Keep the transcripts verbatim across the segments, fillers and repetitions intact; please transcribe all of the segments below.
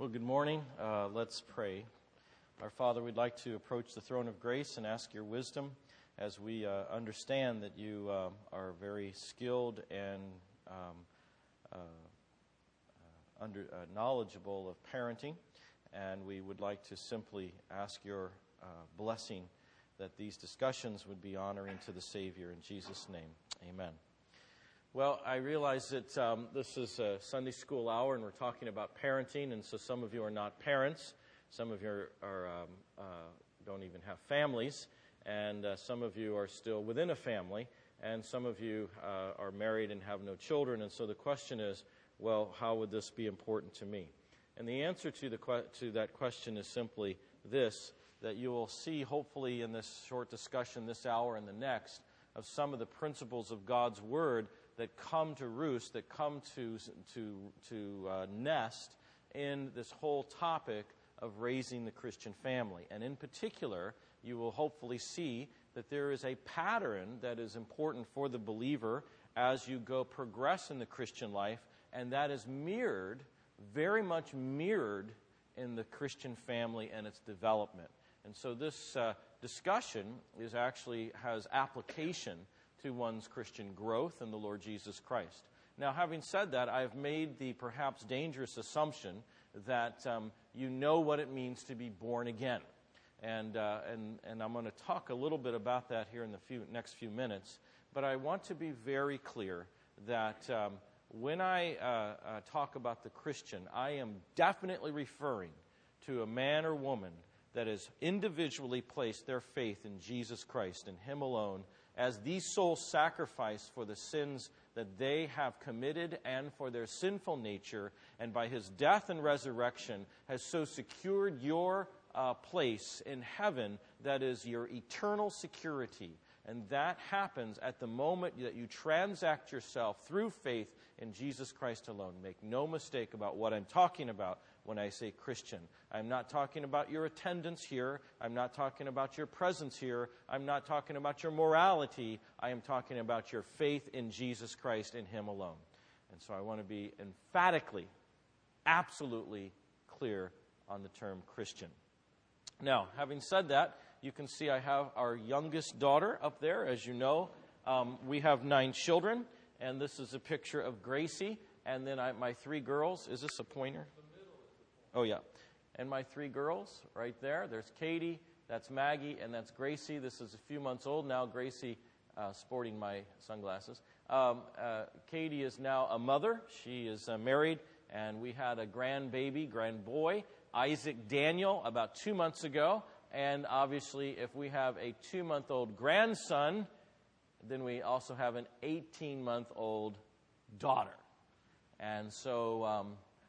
Well, good morning. Uh, let's pray. Our Father, we'd like to approach the throne of grace and ask your wisdom as we uh, understand that you uh, are very skilled and um, uh, uh, under, uh, knowledgeable of parenting. And we would like to simply ask your uh, blessing that these discussions would be honoring to the Savior. In Jesus' name, amen. Well, I realize that um, this is a Sunday school hour and we're talking about parenting, and so some of you are not parents. Some of you are, are um, uh, don't even have families, and uh, some of you are still within a family, and some of you uh, are married and have no children. And so the question is, well, how would this be important to me? And the answer to the que- to that question is simply this, that you will see hopefully in this short discussion this hour and the next of some of the principles of God's Word that come to roost, that come to to to uh, nest in this whole topic of raising the Christian family. And in particular, you will hopefully see that there is a pattern that is important for the believer as you go progress in the Christian life, and that is mirrored, very much mirrored in the Christian family and its development. And so this uh, discussion is actually has application to one's Christian growth in the Lord Jesus Christ. Now, having said that, I have made the perhaps dangerous assumption that um, you know what it means to be born again. And, uh, and, and I'm going to talk a little bit about that here in the few, next few minutes. But I want to be very clear that um, when I uh, uh, talk about the Christian, I am definitely referring to a man or woman that has individually placed their faith in Jesus Christ and Him alone as the sole sacrifice for the sins that they have committed and for their sinful nature, and by His death and resurrection has so secured your uh, place in heaven that is your eternal security. And that happens at the moment that you transact yourself through faith in Jesus Christ alone. Make no mistake about what I'm talking about when I say Christian. I'm not talking about your attendance here. I'm not talking about your presence here. I'm not talking about your morality. I am talking about your faith in Jesus Christ and Him alone. And so I want to be emphatically, absolutely clear on the term Christian. Now, having said that, you can see I have our youngest daughter up there. As you know, um, we have nine children, and this is a picture of Gracie. And then I, my three girls. Is this a pointer? Oh, yeah. And my three girls right there. There's Katie, that's Maggie, and that's Gracie. This is a few months old now. Gracie uh, sporting my sunglasses. Um, uh, Katie is now a mother. She is uh, married, and we had a grandbaby, grand boy, Isaac Daniel, about two months ago. And obviously, if we have a two-month-old grandson, then we also have an eighteen-month-old daughter. And so... Um,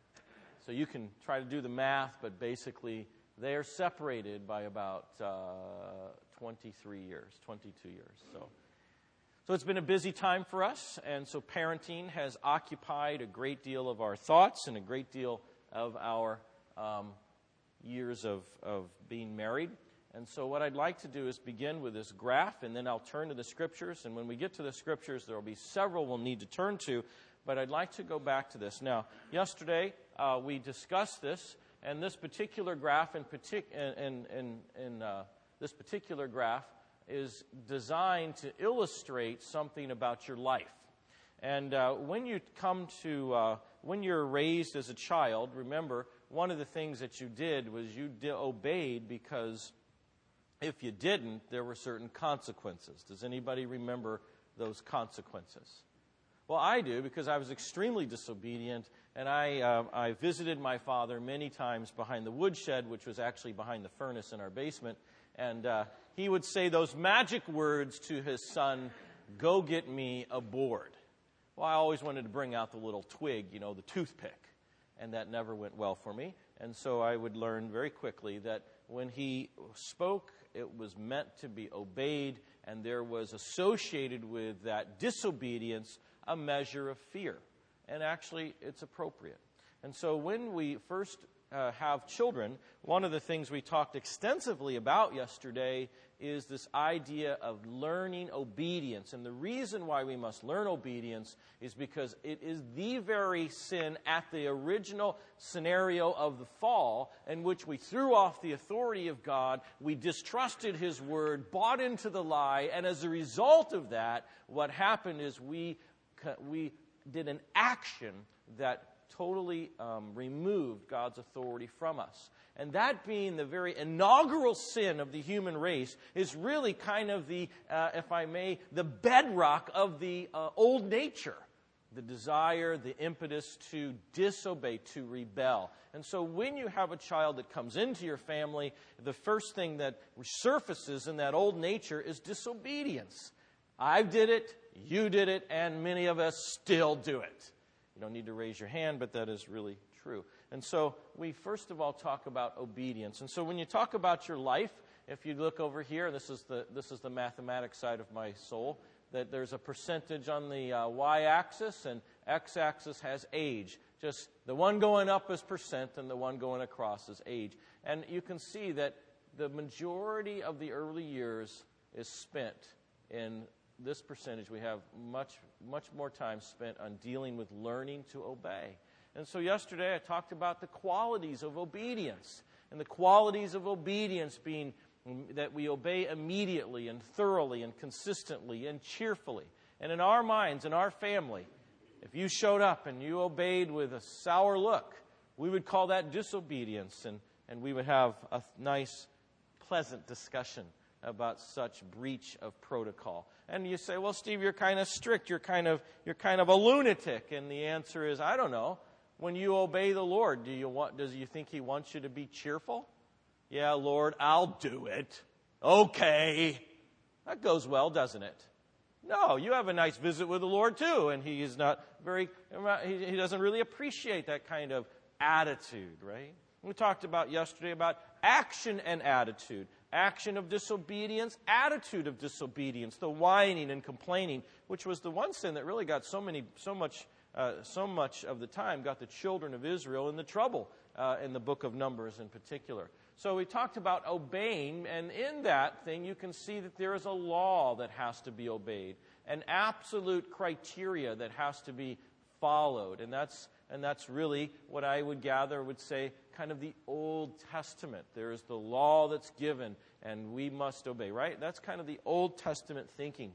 So you can try to do the math, but basically they are separated by about uh, twenty-three years, twenty-two years. So, so it's been a busy time for us, and so parenting has occupied a great deal of our thoughts and a great deal of our um, years of, of being married. And so what I'd like to do is begin with this graph, and then I'll turn to the Scriptures. And when we get to the Scriptures, there will be several we'll need to turn to. But I'd like to go back to this. Now, yesterday uh, we discussed this, and this particular graph in, partic- in, in, in uh, this particular graph is designed to illustrate something about your life. And uh, when you come to, uh, when you're raised as a child, remember, one of the things that you did was you di- obeyed because if you didn't, there were certain consequences. Does anybody remember those consequences? Well, I do, because I was extremely disobedient, and I uh, I visited my father many times behind the woodshed, which was actually behind the furnace in our basement, and uh, he would say those magic words to his son, "Go get me a board." Well, I always wanted to bring out the little twig, you know, the toothpick, and that never went well for me, and so I would learn very quickly that when he spoke, it was meant to be obeyed, and there was associated with that disobedience a measure of fear. And actually, it's appropriate. And so when we first uh, have children, one of the things we talked extensively about yesterday is this idea of learning obedience. And the reason why we must learn obedience is because it is the very sin at the original scenario of the fall in which we threw off the authority of God, we distrusted His Word, bought into the lie, and as a result of that, what happened is we, we did an action that totally um, removed God's authority from us. And that being the very inaugural sin of the human race is really kind of the, uh, if I may, the bedrock of the uh, old nature. The desire, the impetus to disobey, to rebel. And so when you have a child that comes into your family, the first thing that resurfaces in that old nature is disobedience. I did it, you did it, and many of us still do it. You don't need to raise your hand, but that is really true. And so we first of all talk about obedience. And so when you talk about your life, if you look over here, this is the this is the mathematics side of my soul, that there's a percentage on the uh, y-axis, and x-axis has age. Just the one going up is percent, and the one going across is age. And you can see that the majority of the early years is spent in this percentage. We have much, much more time spent on dealing with learning to obey. And so yesterday I talked about the qualities of obedience. And the qualities of obedience being that we obey immediately and thoroughly and consistently and cheerfully. And in our minds, in our family, if you showed up and you obeyed with a sour look, we would call that disobedience. And, and we would have a nice, pleasant discussion about such breach of protocol. And you say, well, Steve, you're kind of strict. You're kind of, you're kind of a lunatic. And the answer is, I don't know. When you obey the Lord, do you want, does you think He wants you to be cheerful? Yeah, Lord, I'll do it. Okay. That goes well, doesn't it? No, you have a nice visit with the Lord too, and He is not very, he, he doesn't really appreciate that kind of attitude, right? We talked about yesterday about action and attitude. Action of disobedience, attitude of disobedience, the whining and complaining, which was the one sin that really got so many, so much, uh, so much of the time, got the children of Israel into trouble uh, in the book of Numbers in particular. So we talked about obeying, and in that thing you can see that there is a law that has to be obeyed, an absolute criteria that has to be followed, and that's and that's really what I would gather would say kind of the Old Testament. There is the law that's given, and we must obey, right? That's kind of the Old Testament thinking.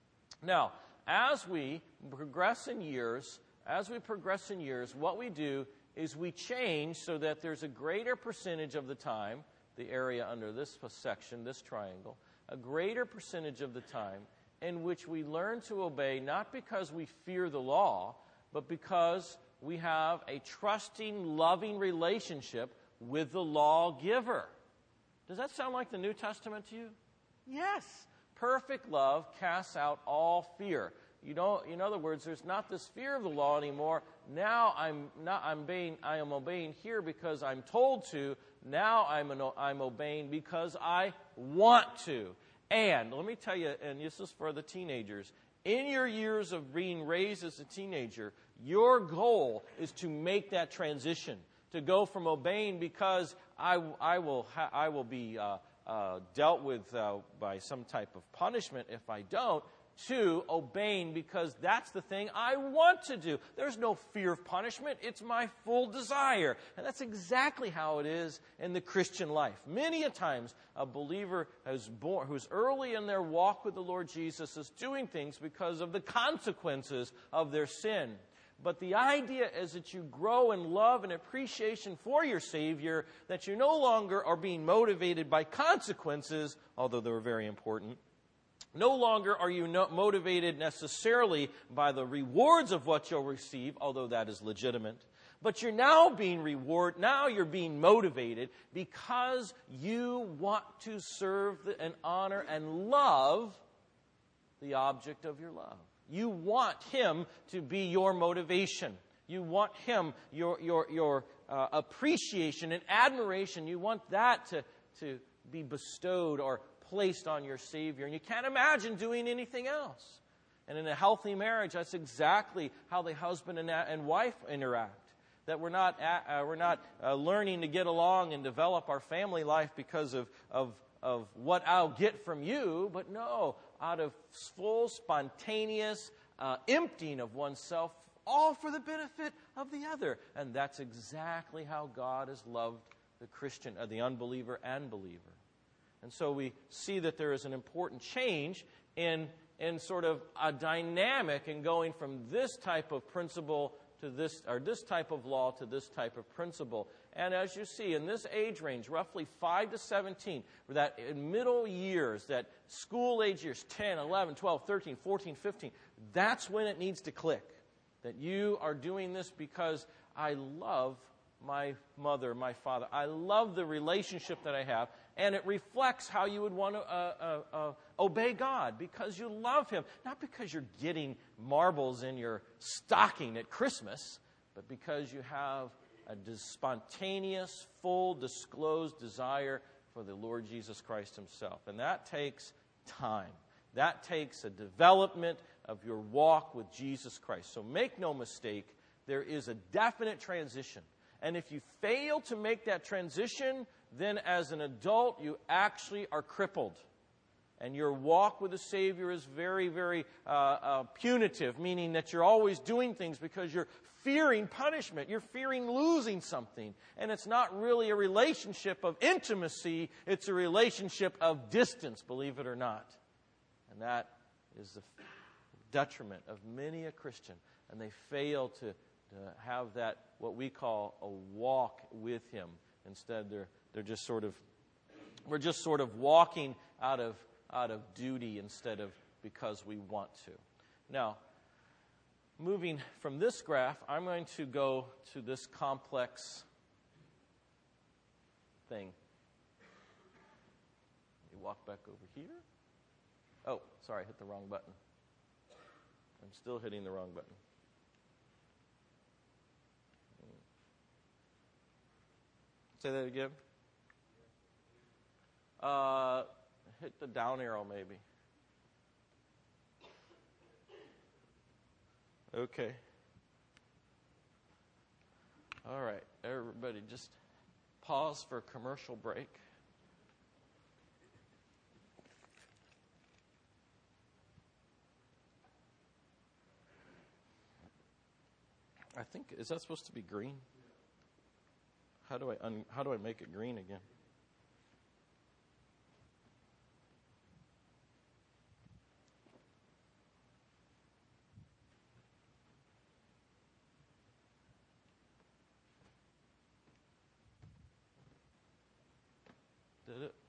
Now, as we progress in years, as we progress in years, what we do is we change so that there's a greater percentage of the time, the area under this section, this triangle, a greater percentage of the time in which we learn to obey not because we fear the law, but because we have a trusting, loving relationship with the lawgiver. Does that sound like the New Testament to you? Yes. Perfect love casts out all fear. You don't, in other words, there's not this fear of the law anymore. Now I'm not. I'm obeying. I am obeying here because I'm told to. Now I'm an, I'm obeying because I want to. And let me tell you, and this is for the teenagers. In your years of being raised as a teenager, your goal is to make that transition, to go from obeying because I, I will ha- I will be uh, uh, dealt with uh, by some type of punishment if I don't, to obeying because that's the thing I want to do. There's no fear of punishment. It's my full desire. And that's exactly how it is in the Christian life. Many a times a believer who's born, who's early in their walk with the Lord Jesus is doing things because of the consequences of their sin. But the idea is that you grow in love and appreciation for your Savior, that you no longer are being motivated by consequences, although they're very important. No longer are you no motivated necessarily by the rewards of what you'll receive, although that is legitimate. But you're now being rewarded, now you're being motivated because you want to serve and honor and love the object of your love. You want Him to be your motivation. You want Him, your your your uh, appreciation and admiration. You want that to, to be bestowed or placed on your Savior. And you can't imagine doing anything else. And in a healthy marriage, that's exactly how the husband and, and wife interact. That we're not uh, we're not uh, learning to get along and develop our family life because of, of, of what I'll get from you, but no, out of full, spontaneous uh, emptying of oneself, all for the benefit of the other. And that's exactly how God has loved the Christian, uh, the unbeliever and believer. And so we see that there is an important change in, in sort of a dynamic in going from this type of principle to this, or this type of law to this type of principle. And as you see, in this age range, roughly five to seventeen, that in middle years, that school age years, ten, eleven, twelve, thirteen, fourteen, fifteen, that's when it needs to click. That you are doing this because I love my mother, my father. I love the relationship that I have, and it reflects how you would want to uh, uh, uh, obey God, because you love Him, not because you're getting marbles in your stocking at Christmas, but because you have a spontaneous, full, disclosed desire for the Lord Jesus Christ Himself. And that takes time. That takes a development of your walk with Jesus Christ. So make no mistake, there is a definite transition. And if you fail to make that transition, then as an adult, you actually are crippled. And your walk with the Savior is very, very uh, uh, punitive, meaning that you're always doing things because you're fearing punishment. You're fearing losing something. And it's not really a relationship of intimacy. It's a relationship of distance, believe it or not. And that is the detriment of many a Christian. And they fail to, to have that, what we call a walk with Him. Instead, they're they're just sort of, we're just sort of walking out of out of duty instead of because we want to. Now, moving from this graph, I'm going to go to this complex thing. You walk back over here. Oh, sorry, I hit the wrong button. I'm still hitting the wrong button. Say that again. Uh, hit the down arrow, maybe. Okay. All right, everybody, just pause for a commercial break. I think, is that supposed to be green? How do I un, how do I make it green again? Did it?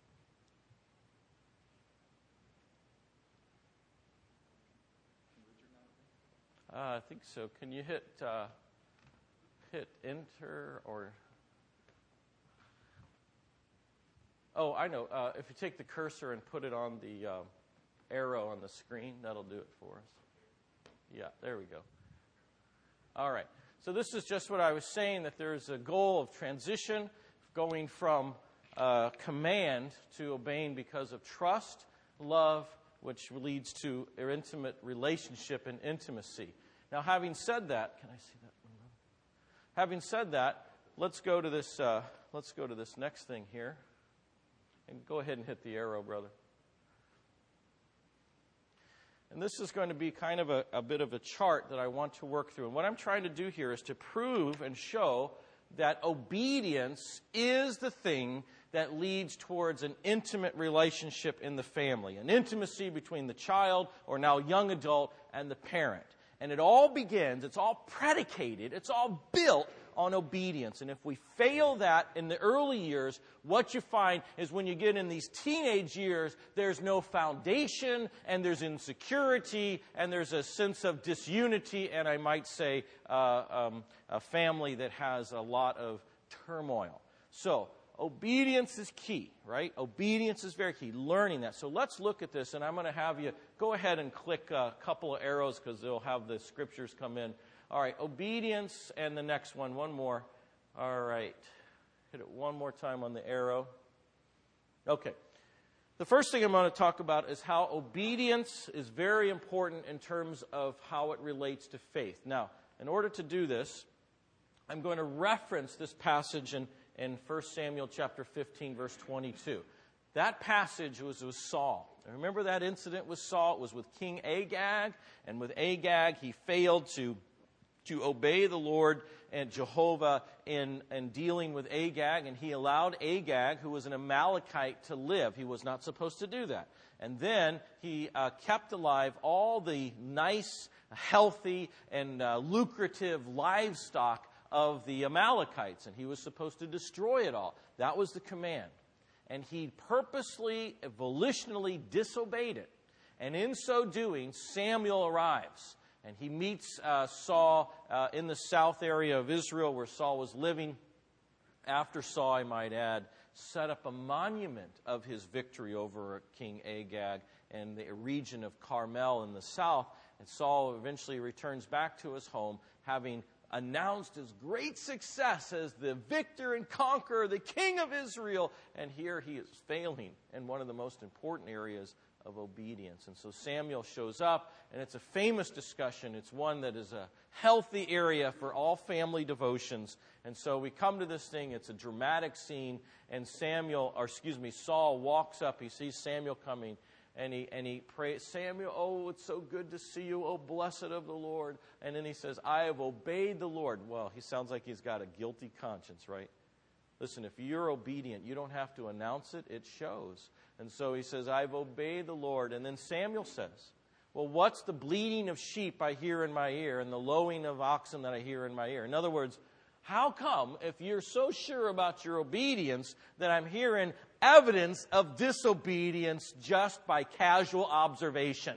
Uh, I think so. Can you hit uh, hit enter or? Oh, I know. Uh, if you take the cursor and put it on the um, arrow on the screen, that'll do it for us. Yeah, there we go. All right. So this is just what I was saying, that there's a goal of transition, going from uh, command to obeying because of trust, love, which leads to an intimate relationship and intimacy. Now, having said that, can I see that? Having said that, let's go to this. Uh, let's go to this next thing here. And go ahead and hit the arrow, brother. And this is going to be kind of a, a bit of a chart that I want to work through. And what I'm trying to do here is to prove and show that obedience is the thing that leads towards an intimate relationship in the family, an intimacy between the child or now young adult and the parent. And it all begins, it's all predicated, it's all built on obedience. And if we fail that in the early years, what you find is when you get in these teenage years, there's no foundation, and there's insecurity, and there's a sense of disunity, and I might say uh, um, a family that has a lot of turmoil. So, obedience is key, right? Obedience is very key, learning that. So let's look at this, and I'm going to have you go ahead and click a couple of arrows because they'll have the scriptures come in. All right, obedience, and the next one, one more. All right, hit it one more time on the arrow. Okay, the first thing I'm going to talk about is how obedience is very important in terms of how it relates to faith. Now, in order to do this, I'm going to reference this passage in, in First Samuel chapter fifteen, verse twenty-two. That passage was with Saul. Remember that incident with Saul? It was with King Agag. And with Agag, he failed to, to obey the Lord and Jehovah in, in dealing with Agag. And he allowed Agag, who was an Amalekite, to live. He was not supposed to do that. And then he uh, kept alive all the nice, healthy, and uh, lucrative livestock of the Amalekites. And he was supposed to destroy it all. That was the command. And he purposely, volitionally disobeyed it. And in so doing, Samuel arrives. And he meets uh, Saul uh, in the south area of Israel where Saul was living. After Saul, I might add, set up a monument of his victory over King Agag in the region of Carmel in the south. And Saul eventually returns back to his home, having announced his great success as the victor and conqueror, the king of Israel. And here he is failing in one of the most important areas of obedience. And so Samuel shows up, and it's a famous discussion. It's one that is a healthy area for all family devotions. And so we come to this thing. It's a dramatic scene, and Samuel, or excuse me, Saul walks up. He sees Samuel coming. And he, and he prays, Samuel, oh, it's so good to see you, oh, blessed of the Lord. And then he says, I have obeyed the Lord. Well, he sounds like he's got a guilty conscience, right? Listen, if you're obedient, you don't have to announce it. It shows. And so he says, I've obeyed the Lord. And then Samuel says, well, what's the bleating of sheep I hear in my ear and the lowing of oxen that I hear in my ear? In other words, how come, if you're so sure about your obedience, that I'm hearing evidence of disobedience just by casual observation?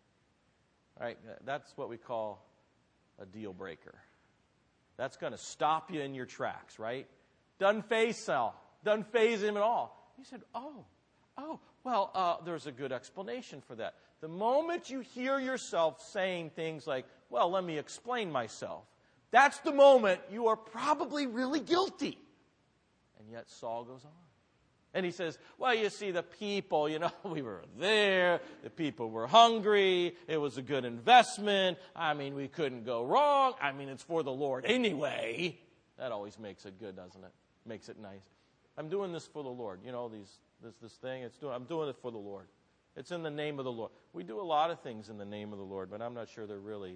All right, that's what we call a deal breaker. That's going to stop you in your tracks, right? Doesn't faze Saul. Doesn't faze him at all. He said, oh, oh, well, uh, there's a good explanation for that. The moment you hear yourself saying things like, well, let me explain myself, that's the moment you are probably really guilty. And yet Saul goes on. And he says, well, you see, the people, you know, we were there. The people were hungry. It was a good investment. I mean, we couldn't go wrong. I mean, it's for the Lord anyway. That always makes it good, doesn't it? Makes it nice. I'm doing this for the Lord. You know, these this this thing, it's doing, I'm doing it for the Lord. It's in the name of the Lord. We do a lot of things in the name of the Lord, but I'm not sure they're really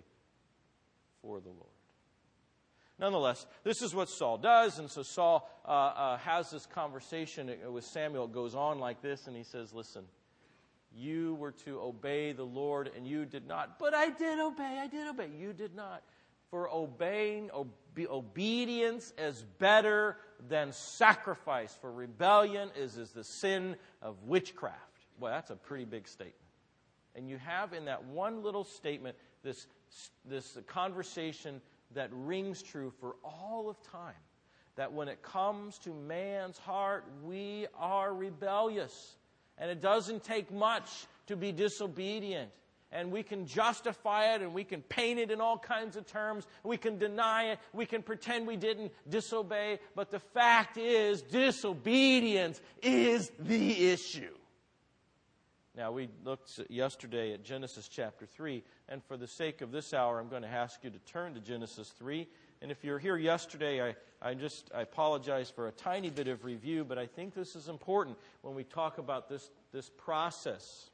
for the Lord. Nonetheless, this is what Saul does, and so Saul uh, uh, has this conversation with Samuel. It goes on like this, and he says, listen, you were to obey the Lord, and you did not. But I did obey, I did obey. You did not. For obeying, obe- obedience is better than sacrifice. For rebellion is, is the sin of witchcraft. Well, that's a pretty big statement. And you have in that one little statement this, this conversation that rings true for all of time. That when it comes to man's heart, we are rebellious. And it doesn't take much to be disobedient. And we can justify it, and we can paint it in all kinds of terms. We can deny it. We can pretend we didn't disobey. But the fact is, disobedience is the issue. Now, we looked yesterday at Genesis chapter three, and for the sake of this hour, I'm going to ask you to turn to Genesis three. And if you're here yesterday, I, I just I apologize for a tiny bit of review, but I think this is important when we talk about this, this process.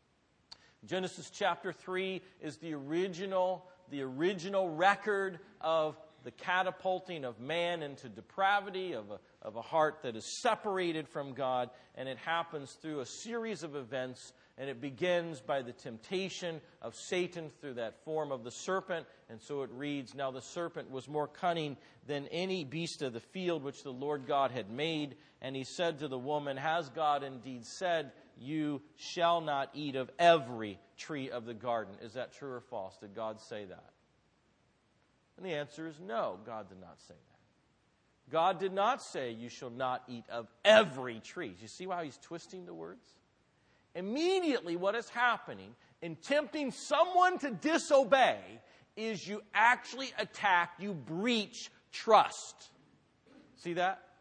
Genesis chapter three is the original, the original record of the catapulting of man into depravity, of a, of a heart that is separated from God, and it happens through a series of events, and it begins by the temptation of Satan through that form of the serpent, and so it reads, now the serpent was more cunning than any beast of the field which the Lord God had made, and he said to the woman, has God indeed said, you shall not eat of every tree of the garden? Is that true or false? Did God say that? And the answer is no, God did not say that. God did not say you shall not eat of every tree. You see how he's twisting the words? Immediately what is happening in tempting someone to disobey is you actually attack, you breach trust. See that?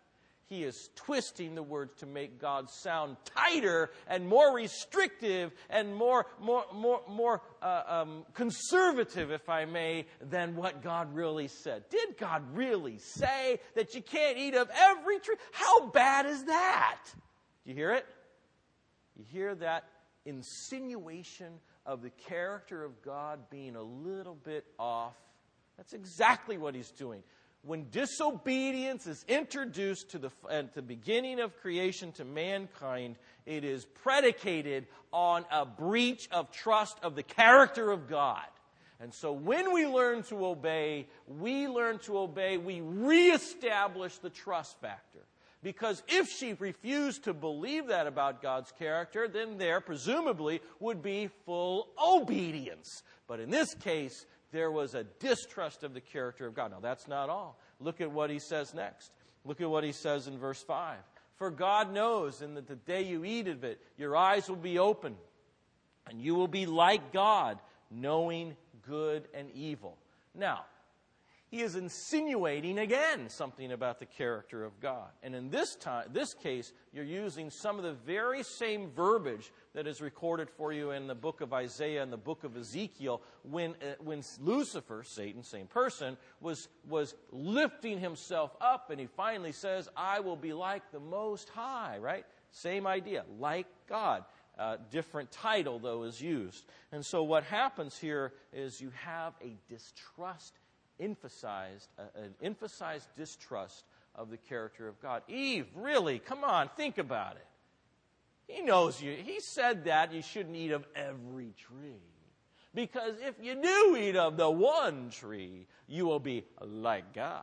he is twisting the words to make God sound tighter and more restrictive and more, more, more, more uh, um, conservative, if I may, than what God really said. Did God really say that you can't eat of every tree? How bad is that? Do you hear it? You hear that insinuation of the character of God being a little bit off? That's exactly what he's doing. When disobedience is introduced to the, at the beginning of creation to mankind, it is predicated on a breach of trust of the character of God. And so when we learn to obey, we learn to obey, we reestablish the trust factor. Because if she refused to believe that about God's character, then there presumably would be full obedience. But in this case, there was a distrust of the character of God. Now, that's not all. Look at what he says next. Look at what he says in verse five. For God knows in that the day you eat of it, your eyes will be open, and you will be like God, knowing good and evil. Now, he is insinuating again something about the character of God. And in this time, this case, you're using some of the very same verbiage that is recorded for you in the book of Isaiah and the book of Ezekiel when, uh, when Lucifer, Satan, same person, was, was lifting himself up, and he finally says, I will be like the Most High, right? Same idea, like God. Uh, different title, though, is used. And so what happens here is you have a distrust emphasized, uh, an emphasized distrust of the character of God. Eve, really? Come on, think about it. He knows you. He said that you shouldn't eat of every tree. Because if you do eat of the one tree, you will be like God.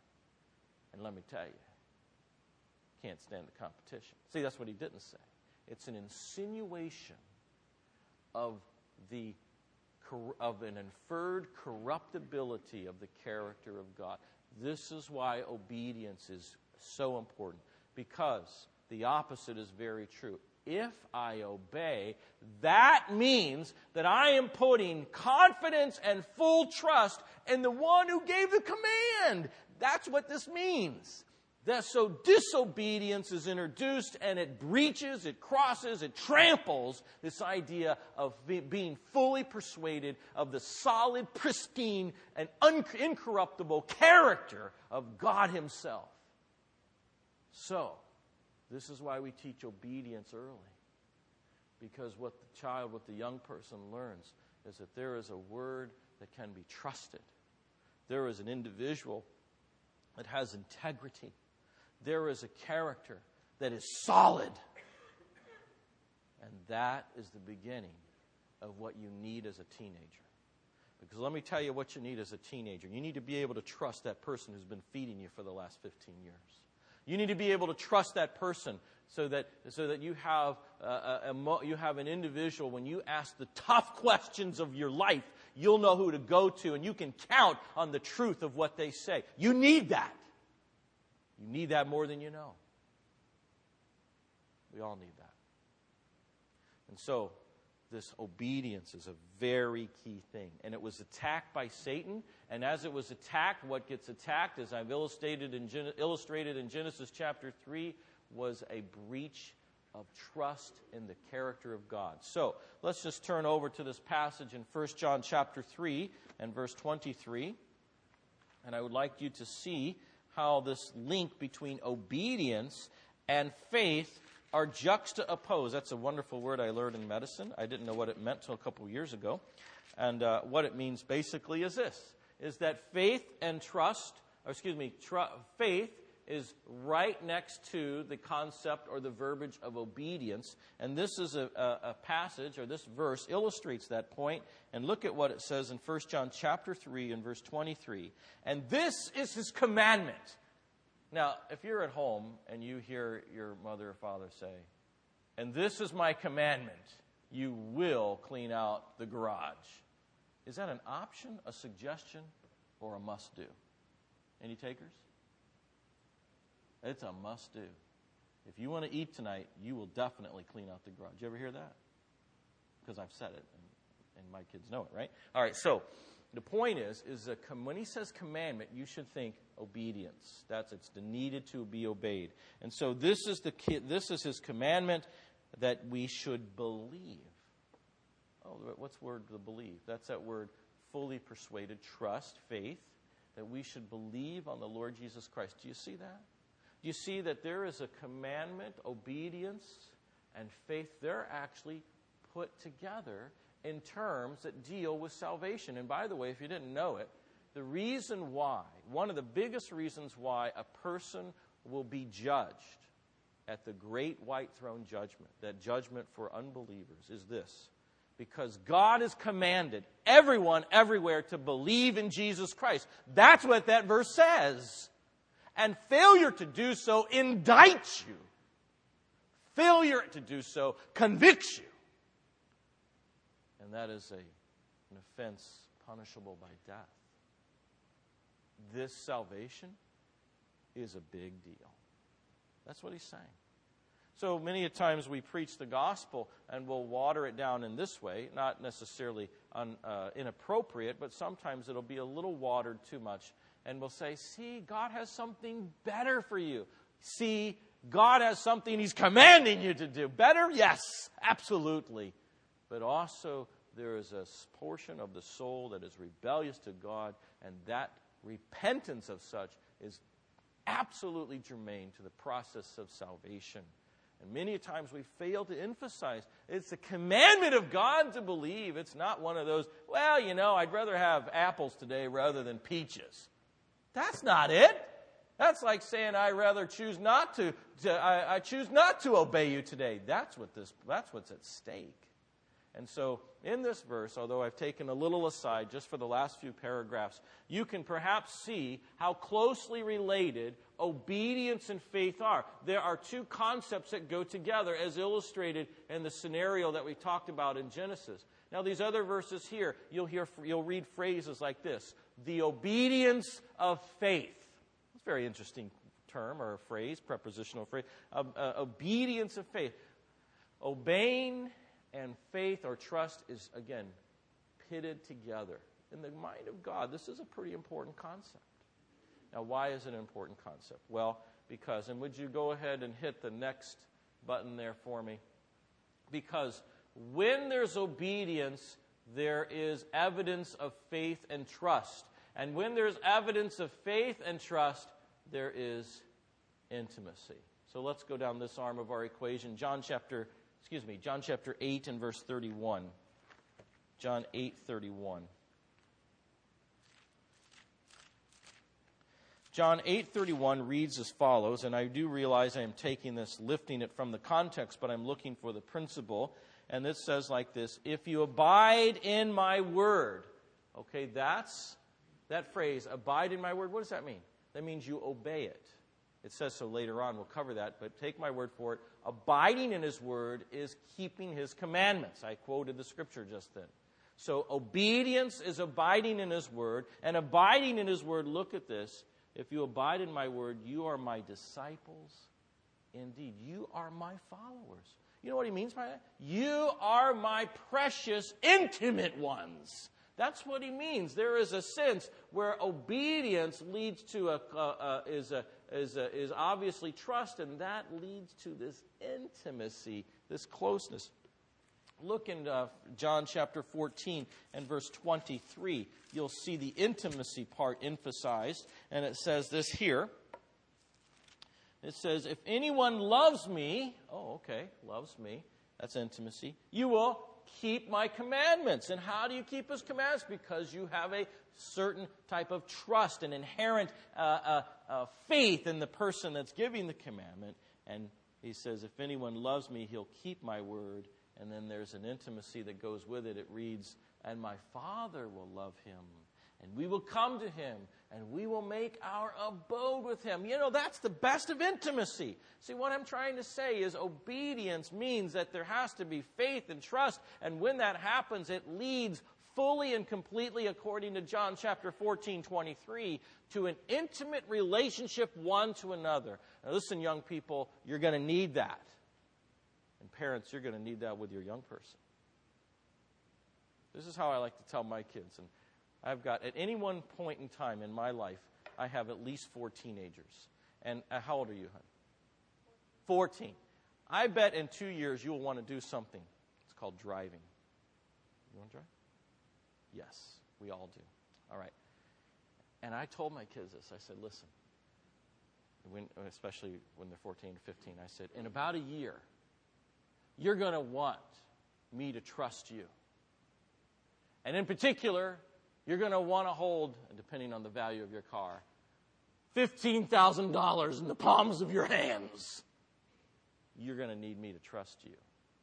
And let me tell you, can't stand the competition. See, that's what he didn't say. It's an insinuation of the of an inferred corruptibility of the character of God. This is why obedience is so important, because the opposite is very true. If I obey, that means that I am putting confidence and full trust in the one who gave the command. That's what this means. That so disobedience is introduced, and it breaches, it crosses, it tramples this idea of be, being fully persuaded of the solid, pristine, and un, incorruptible character of God himself. So, this is why we teach obedience early. Because what the child, what the young person learns is that there is a word that can be trusted. There is an individual that has integrity. There is a character that is solid. And that is the beginning of what you need as a teenager. Because let me tell you what you need as a teenager. You need to be able to trust that person who's been feeding you for the last fifteen years. You need to be able to trust that person so that so that you have uh, a, a, you have an individual, when you ask the tough questions of your life, you'll know who to go to, and you can count on the truth of what they say. You need that. You need that more than you know. We all need that. And so, this obedience is a very key thing. And it was attacked by Satan. And as it was attacked, what gets attacked, as I've illustrated in, Gen- illustrated in Genesis chapter three, was a breach of trust in the character of God. So, let's just turn over to this passage in First John chapter three and verse twenty-three. And I would like you to see how this link between obedience and faith are juxtaposed. That's a wonderful word I learned in medicine. I didn't know what it meant until a couple of years ago. And uh, what it means basically is this, is that faith and trust, or excuse me, tr- faith is right next to the concept or the verbiage of obedience. And this is a, a, a passage, or this verse illustrates that point. And look at what it says in First John chapter three and verse twenty-three. And this is his commandment. Now, if you're at home and you hear your mother or father say, and this is my commandment, you will clean out the garage. Is that an option, a suggestion, or a must-do? Any takers? It's a must-do. If you want to eat tonight, you will definitely clean out the garage. You ever hear that? Because I've said it, and, and my kids know it, right? All right, so the point is, is a com- when he says commandment, you should think obedience. That's it's needed to be obeyed. And so this is the ki- this is his commandment that we should believe. Oh, what's the word to believe? That's that word fully persuaded, trust, faith, that we should believe on the Lord Jesus Christ. Do you see that? Do you see that there is a commandment, obedience, and faith? They're actually put together in terms that deal with salvation. And by the way, if you didn't know it, the reason why, one of the biggest reasons why a person will be judged at the great white throne judgment, that judgment for unbelievers, is this. Because God has commanded everyone everywhere to believe in Jesus Christ. That's what that verse says. And failure to do so indicts you. Failure to do so convicts you. And that is a, an offense punishable by death. This salvation is a big deal. That's what he's saying. So many a times we preach the gospel and we'll water it down in this way, not necessarily un, uh, inappropriate, but sometimes it'll be a little watered too much. And we'll say, see, God has something better for you. See, God has something He's commanding you to do. Better? Yes, absolutely. But also there is a portion of the soul that is rebellious to God, and that repentance of such is absolutely germane to the process of salvation. And many times we fail to emphasize it's a commandment of God to believe. It's not one of those, well, you know, I'd rather have apples today rather than peaches. That's not it. That's like saying I rather choose not to, to I, I choose not to obey you today. That's what this that's what's at stake. And so in this verse, although I've taken a little aside just for the last few paragraphs, you can perhaps see how closely related obedience and faith are. There are two concepts that go together as illustrated in the scenario that we talked about in Genesis. Now these other verses here, you'll hear you'll read phrases like this: the obedience of faith. It's a very interesting term or a phrase, prepositional phrase. Uh, uh, obedience of faith. Obeying and faith or trust is, again, pitted together. In the mind of God, this is a pretty important concept. Now, why is it an important concept? Well, because, and would you go ahead and hit the next button there for me? Because when there's obedience, there is evidence of faith and trust. And when there's evidence of faith and trust, there is intimacy. So let's go down this arm of our equation. John chapter Excuse me, John chapter eight and verse thirty-one. John eight, thirty-one. John eight, thirty-one reads as follows, and I do realize I am taking this, lifting it from the context, but I'm looking for the principle. And it says like this: if you abide in my word. Okay, that's that phrase, abide in my word. What does that mean? That means you obey it. It says so later on. We'll cover that, but take my word for it. Abiding in His word is keeping His commandments. I quoted the scripture just then. So obedience is abiding in His word, and abiding in His word, look at this. If you abide in my word, you are my disciples indeed. You are my followers. You know what He means by that? You are my precious, intimate ones. That's what He means. There is a sense where obedience leads to a, uh, uh, is a Is, uh, is obviously trust, and that leads to this intimacy, this closeness. Look in uh, John chapter fourteen and verse twenty-three. You'll see the intimacy part emphasized, and it says this here. It says, if anyone loves me, oh, okay, loves me, that's intimacy, you will keep my commandments. And how do you keep His commandments? Because you have a certain type of trust, an inherent uh, uh, uh, faith in the person that's giving the commandment. And he says, if anyone loves me, he'll keep my word. And then there's an intimacy that goes with it. It reads, and my Father will love him, and we will come to him, and we will make our abode with him. You know, that's the best of intimacy. See, what I'm trying to say is obedience means that there has to be faith and trust. And when that happens, it leads fully and completely, according to John chapter fourteen, twenty-three, to an intimate relationship one to another. Now listen, young people, you're going to need that. And parents, you're going to need that with your young person. This is how I like to tell my kids. And I've got, at any one point in time in my life, I have at least four teenagers. And uh, how old are you, hon? fourteen. I bet in two years you'll want to do something. It's called driving. You want to drive? Yes, we all do. All right. And I told my kids this. I said, listen, when, especially when they're fourteen or fifteen, I said, in about a year, you're going to want me to trust you. And in particular, you're going to want to hold, depending on the value of your car, fifteen thousand dollars in the palms of your hands. You're going to need me to trust you.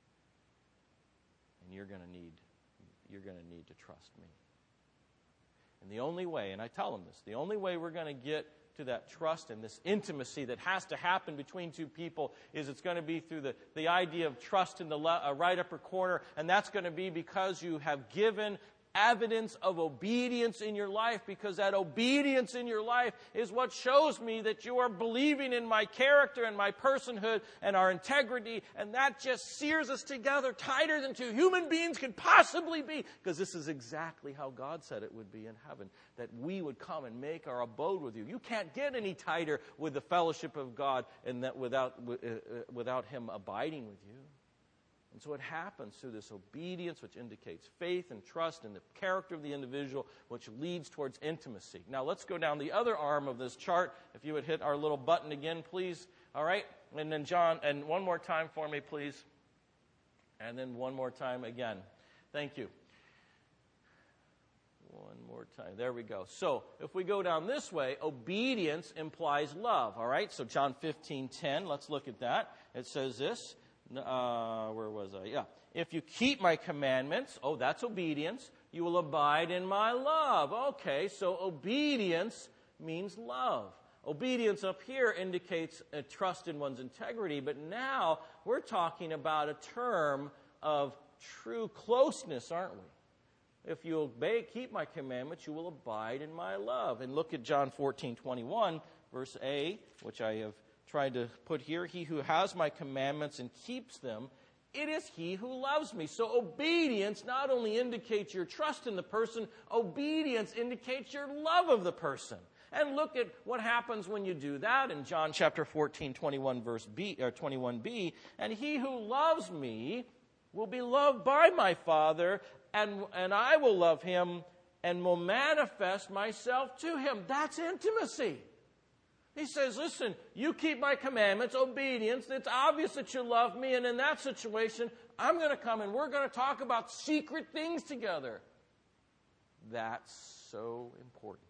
And you're going to need you're going to need to trust me. And the only way, and I tell them this, the only way we're going to get to that trust and this intimacy that has to happen between two people is it's going to be through the, the idea of trust in the le- uh, right upper corner, and that's going to be because you have given evidence of obedience in your life, because that obedience in your life is what shows me that you are believing in my character and my personhood and our integrity, and that just sears us together tighter than two human beings could possibly be, because this is exactly how God said it would be in heaven, that we would come and make our abode with you. You can't get any tighter with the fellowship of God and that without uh, without Him abiding with you. And so it happens through this obedience, which indicates faith and trust in the character of the individual, which leads towards intimacy. Now, let's go down the other arm of this chart. If you would hit our little button again, please. All right? And then, John, and one more time for me, please. And then one more time again. Thank you. One more time. There we go. So, if we go down this way, obedience implies love. All right? So, John fifteen ten, let's look at that. It says this. Uh, where was I? Yeah. If you keep my commandments, oh, that's obedience, you will abide in my love. Okay, so obedience means love. Obedience up here indicates a trust in one's integrity, but now we're talking about a term of true closeness, aren't we? If you obey, keep my commandments, you will abide in my love. And look at John fourteen twenty-one, verse A, which I have tried to put here. He who has my commandments and keeps them, it is he who loves me. So obedience not only indicates your trust in the person, obedience indicates your love of the person. And look at what happens when you do that in John chapter fourteen, twenty-one, verse B, or twenty-one b. And he who loves me will be loved by my Father, and, and I will love him and will manifest myself to him. That's intimacy. He says, listen, you keep my commandments, obedience. It's obvious that you love me. And in that situation, I'm going to come and we're going to talk about secret things together. That's so important.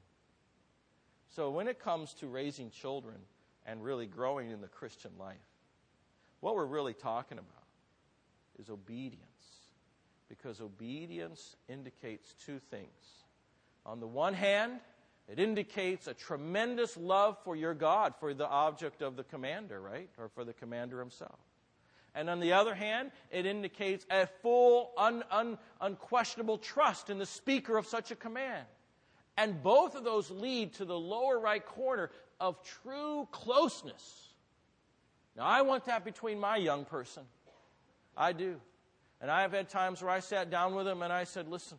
So when it comes to raising children and really growing in the Christian life, what we're really talking about is obedience. Because obedience indicates two things. On the one hand, it indicates a tremendous love for your God, for the object of the commander, right? Or for the commander himself. And on the other hand, it indicates a full, un, un, unquestionable trust in the speaker of such a command. And both of those lead to the lower right corner of true closeness. Now, I want that between my young person. I do. And I have had times where I sat down with him and I said, listen,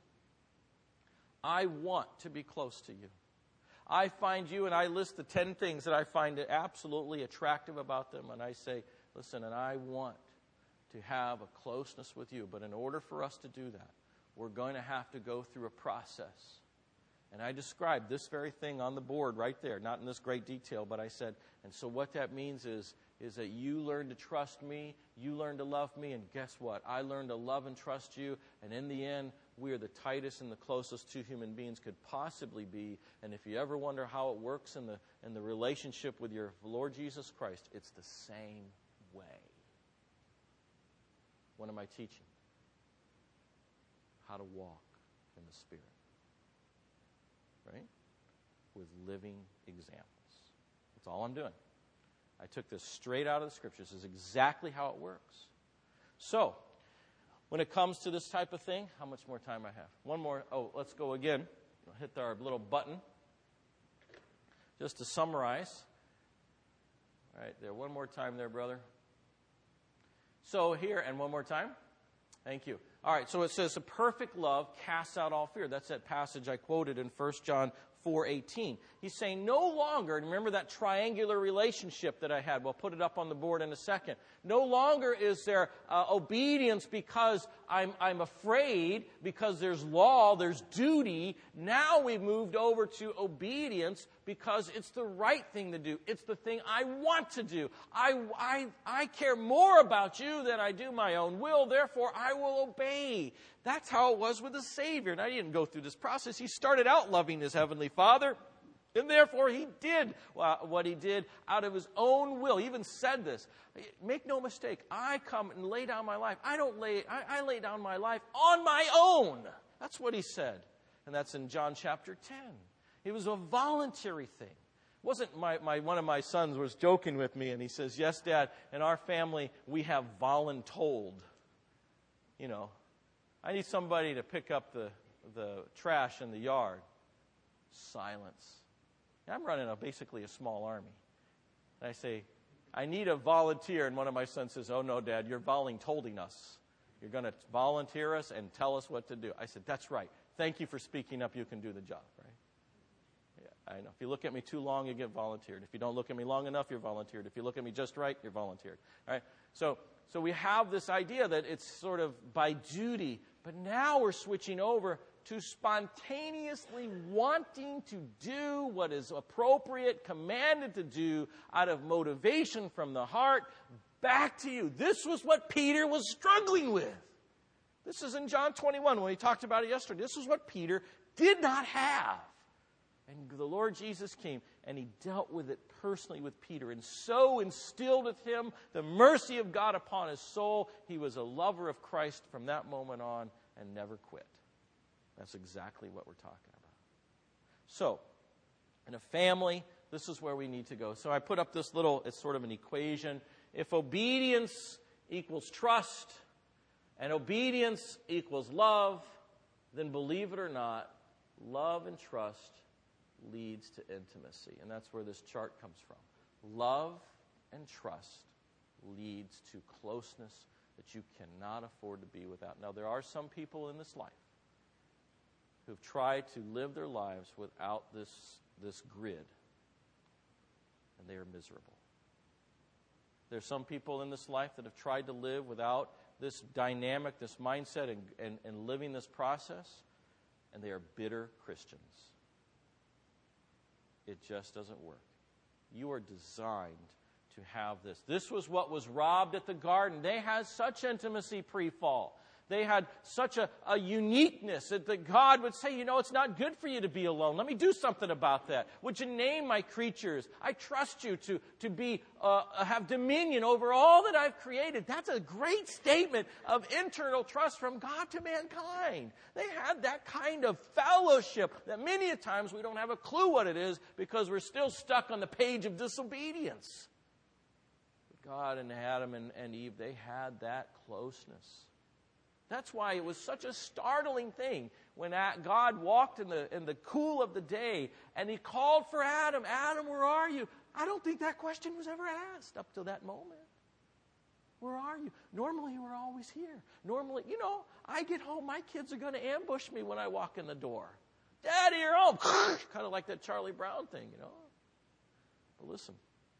I want to be close to you. I find you, and I list the ten things that I find absolutely attractive about them, and I say, listen, and I want to have a closeness with you, but in order for us to do that, we're going to have to go through a process. And I described this very thing on the board right there, not in this great detail, but I said, and so what that means is, is that you learn to trust me, you learn to love me, and guess what? I learn to love and trust you, and in the end, we are the tightest and the closest two human beings could possibly be. And if you ever wonder how it works in the in the relationship with your Lord Jesus Christ, it's the same way. What am I teaching? How to walk in the Spirit. Right? With living examples. That's all I'm doing. I took this straight out of the Scriptures. This is exactly how it works. So, when it comes to this type of thing, how much more time I have? One more. Oh, let's go again. We'll hit our little button. Just to summarize. All right, there. One more time there, brother. So here, and one more time. Thank you. All right, so it says, the perfect love casts out all fear. That's that passage I quoted in First John four eighteen. He's saying no longer, and remember that triangular relationship that I had. We'll put it up on the board in a second. No longer is there uh, obedience because I'm, I'm afraid, because there's law, there's duty. Now we've moved over to obedience because it's the right thing to do. It's the thing I want to do. I, I, I care more about you than I do my own will, therefore I will obey. That's how it was with the Savior. And I didn't go through this process. He started out loving his Heavenly Father, and therefore he did what he did out of his own will. He even said this. Make no mistake, I come and lay down my life. I don't lay, I, I lay down my life on my own. That's what he said. And that's in John chapter ten. It was a voluntary thing. It wasn't my, my one of my sons was joking with me, and he says, yes, Dad, in our family we have voluntold. You know, I need somebody to pick up the, the trash in the yard. Silence. I'm running a, basically a small army. And I say, I need a volunteer. And one of my sons says, oh, no, Dad, you're voluntolding us. You're going to volunteer us and tell us what to do. I said, that's right. Thank you for speaking up. You can do the job, right? Yeah, I know. If you look at me too long, you get volunteered. If you don't look at me long enough, you're volunteered. If you look at me just right, you're volunteered. All right? So, so we have this idea that it's sort of by duty. But now we're switching over to spontaneously wanting to do what is appropriate, commanded to do out of motivation from the heart, back to you. This was what Peter was struggling with. This is in John twenty-one when we talked about it yesterday. This is what Peter did not have. And the Lord Jesus came and he dealt with it personally with Peter and so instilled with him the mercy of God upon his soul. He was a lover of Christ from that moment on and never quit. That's exactly what we're talking about. So, in a family, this is where we need to go. So I put up this little, it's sort of an equation. If obedience equals trust and obedience equals love, then believe it or not, love and trust leads to intimacy. And that's where this chart comes from. Love and trust leads to closeness that you cannot afford to be without. Now, there are some people in this life who've tried to live their lives without this, this grid, and they are miserable. There's some people in this life that have tried to live without this dynamic, this mindset, and, and, and living this process, and they are bitter Christians. It just doesn't work. You are designed to have this. This was what was robbed at the garden. They had such intimacy pre-fall. They had such a, a uniqueness that, that God would say, you know, it's not good for you to be alone. Let me do something about that. Would you name my creatures? I trust you to, to be uh, have dominion over all that I've created. That's a great statement of internal trust from God to mankind. They had that kind of fellowship that many a times we don't have a clue what it is because we're still stuck on the page of disobedience. But God and Adam and, and Eve, they had that closeness. That's why it was such a startling thing when God walked in the, in the cool of the day and he called for Adam. Adam, where are you? I don't think that question was ever asked up to that moment. Where are you? Normally, we're always here. Normally, you know, I get home, my kids are going to ambush me when I walk in the door. Daddy, you're home. Kind of like that Charlie Brown thing, you know. But listen,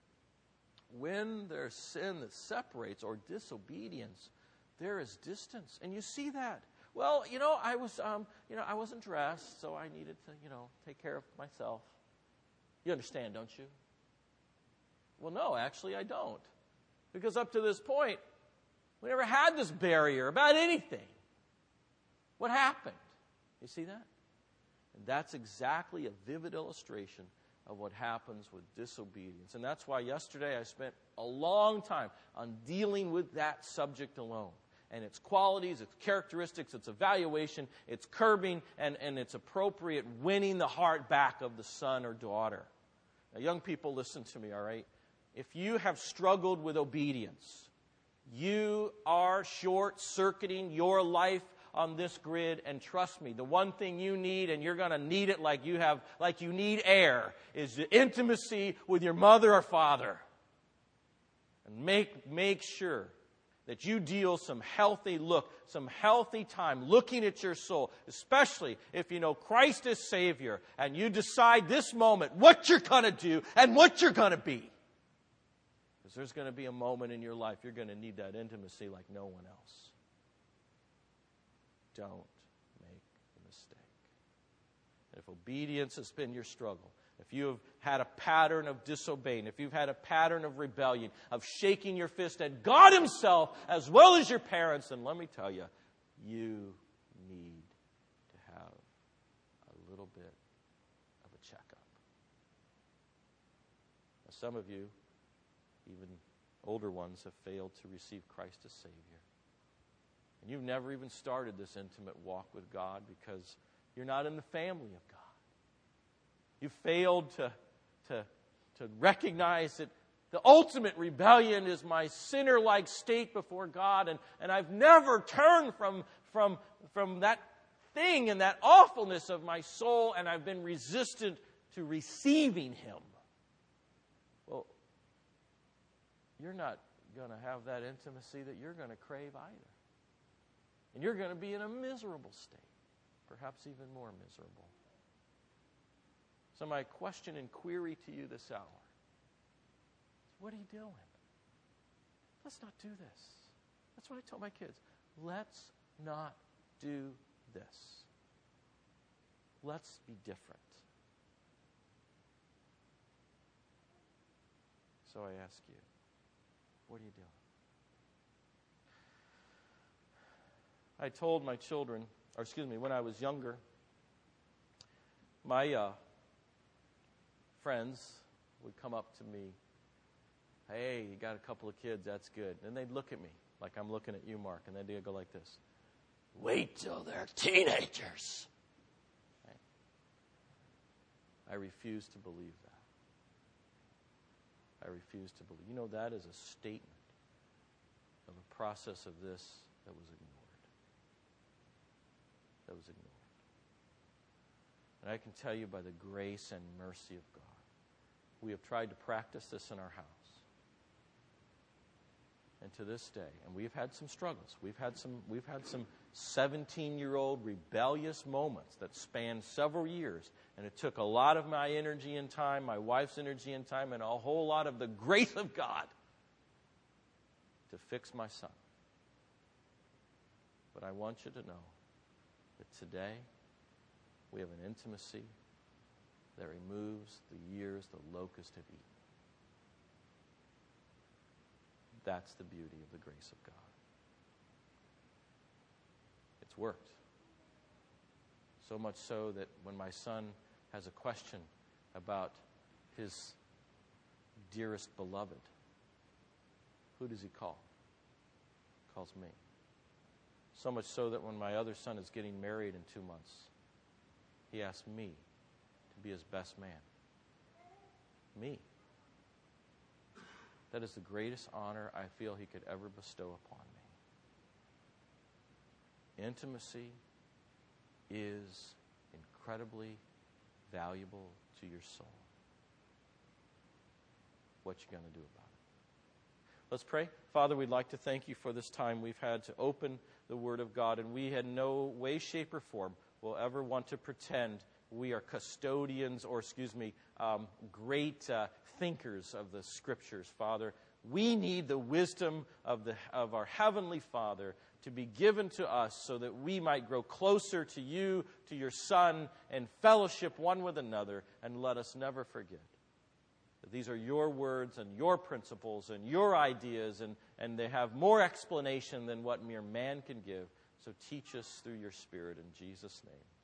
when there's sin that separates or disobedience, there is distance, and you see that. Well, you know, I was, um, you know, I wasn't dressed, so I needed to, you know, take care of myself. You understand, don't you? Well, no, actually, I don't, because up to this point, we never had this barrier about anything. What happened? You see that? And that's exactly a vivid illustration of what happens with disobedience, and that's why yesterday I spent a long time on dealing with that subject alone. And its qualities, its characteristics, its evaluation, its curbing, and, and its appropriate winning the heart back of the son or daughter. Now, young people, listen to me, all right? If you have struggled with obedience, you are short-circuiting your life on this grid, and trust me, the one thing you need, and you're going to need it like you have, like you need air, is the intimacy with your mother or father. And make make sure that you deal some healthy look, some healthy time looking at your soul, especially if you know Christ is Savior and you decide this moment what you're going to do and what you're going to be. Because there's going to be a moment in your life you're going to need that intimacy like no one else. Don't make a mistake. And if obedience has been your struggle, if you have had a pattern of disobeying, if you've had a pattern of rebellion, of shaking your fist at God Himself as well as your parents, then let me tell you, you need to have a little bit of a checkup. Now, some of you, even older ones, have failed to receive Christ as Savior. And you've never even started this intimate walk with God because you're not in the family of God. You failed to, to, to recognize that the ultimate rebellion is my sinner-like state before God, and, and I've never turned from, from, from that thing and that awfulness of my soul, and I've been resistant to receiving Him. Well, you're not going to have that intimacy that you're going to crave either. And you're going to be in a miserable state, perhaps even more miserable. So my question and query to you this hour is, what are you doing? Let's not do this. That's what I tell my kids. Let's not do this. Let's be different. So I ask you, what are you doing? I told my children, or excuse me, when I was younger, my uh, friends would come up to me, hey, you got a couple of kids, that's good. And they'd look at me like I'm looking at you, Mark, and they'd go like this. Wait till they're teenagers. Right? I refuse to believe that. I refuse to believe. You know, that is a statement of a process of this that was ignored. That was ignored. And I can tell you by the grace and mercy of God, we have tried to practice this in our house. And to this day, and we've had some struggles. We've had some we've had some seventeen-year-old rebellious moments that spanned several years. And it took a lot of my energy and time, my wife's energy and time, and a whole lot of the grace of God to fix my son. But I want you to know that today we have an intimacy that removes the years the locusts have eaten. That's the beauty of the grace of God. It's worked. So much so that when my son has a question about his dearest beloved, who does he call? He calls me. So much so that when my other son is getting married in two months, he asks me to be his best man. Me. That is the greatest honor I feel he could ever bestow upon me. Intimacy is incredibly valuable to your soul. What you going to do about it? Let's pray. Father, we'd like to thank you for this time we've had to open the Word of God, and we in no way, shape, or form will ever want to pretend we are custodians or, excuse me, um, great uh, thinkers of the Scriptures, Father. We need the wisdom of the of our Heavenly Father to be given to us so that we might grow closer to you, to your Son, and fellowship one with another. And let us never forget that these are your words and your principles and your ideas, and, and they have more explanation than what mere man can give. So teach us through your Spirit in Jesus' name.